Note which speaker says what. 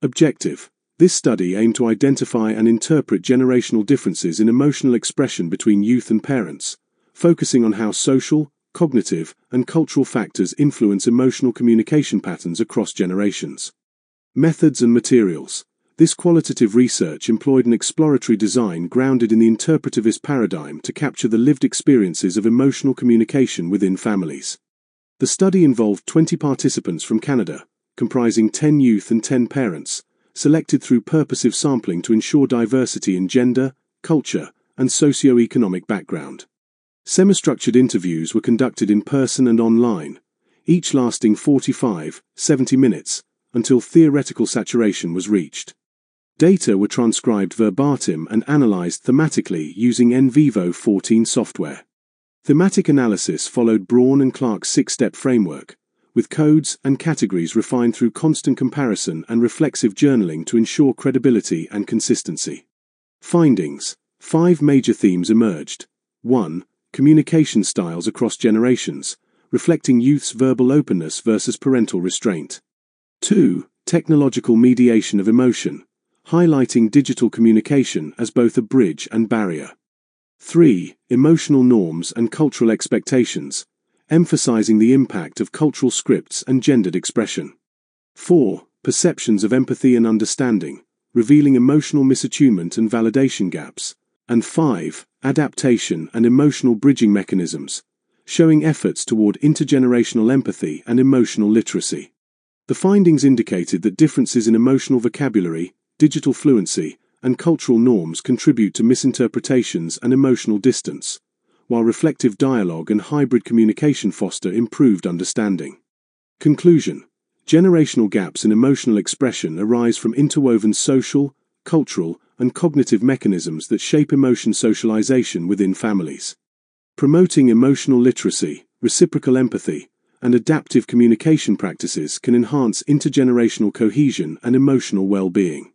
Speaker 1: Objective. This study aimed to identify and interpret generational differences in emotional expression between youth and parents, focusing on how social, cognitive, and cultural factors influence emotional communication patterns across generations. Methods and materials. This qualitative research employed an exploratory design grounded in the interpretivist paradigm to capture the lived experiences of emotional communication within families. The study involved 20 participants from Canada, comprising 10 youth and 10 parents, selected through purposive sampling to ensure diversity in gender, culture, and socio-economic background. Semi-structured interviews were conducted in person and online, each lasting 45-70 minutes, until theoretical saturation was reached. Data were transcribed verbatim and analyzed thematically using NVivo 14 software. Thematic analysis followed Braun and Clark's 6-step framework, with codes and categories refined through constant comparison and reflexive journaling to ensure credibility and consistency. Findings. 5 major themes emerged. 1. Communication styles across generations, reflecting youth's verbal openness versus parental restraint. 2. Technological mediation of emotion, highlighting digital communication as both a bridge and barrier. 3. Emotional norms and cultural expectations, emphasizing the impact of cultural scripts and gendered expression. 4. Perceptions of empathy and understanding, revealing emotional misattunement and validation gaps. And 5. Adaptation and emotional bridging mechanisms, showing efforts toward intergenerational empathy and emotional literacy. The findings indicated that differences in emotional vocabulary, digital fluency, and cultural norms contribute to misinterpretations and emotional distance, while reflective dialogue and hybrid communication foster improved understanding. Conclusion. Generational gaps in emotional expression arise from interwoven social, cultural, and cognitive mechanisms that shape emotion socialization within families. Promoting emotional literacy, reciprocal empathy, and adaptive communication practices can enhance intergenerational cohesion and emotional well-being.